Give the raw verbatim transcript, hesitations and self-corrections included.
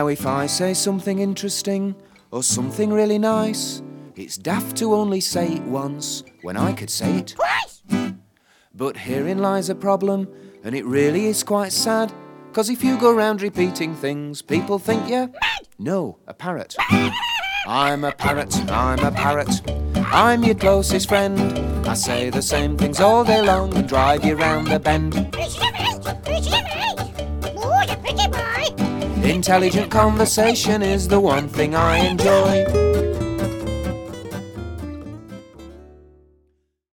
Now if I say something interesting or something really nice, it's daft to only say it once when I could say it twice. But herein lies a problem, and it really is quite sad, 'cause if you go round repeating things, people think you're mad. No, a parrot. I'm a parrot, I'm a parrot, I'm your closest friend. I say the same things all day long and drive you round the bend. Intelligent conversation is the one thing I enjoy.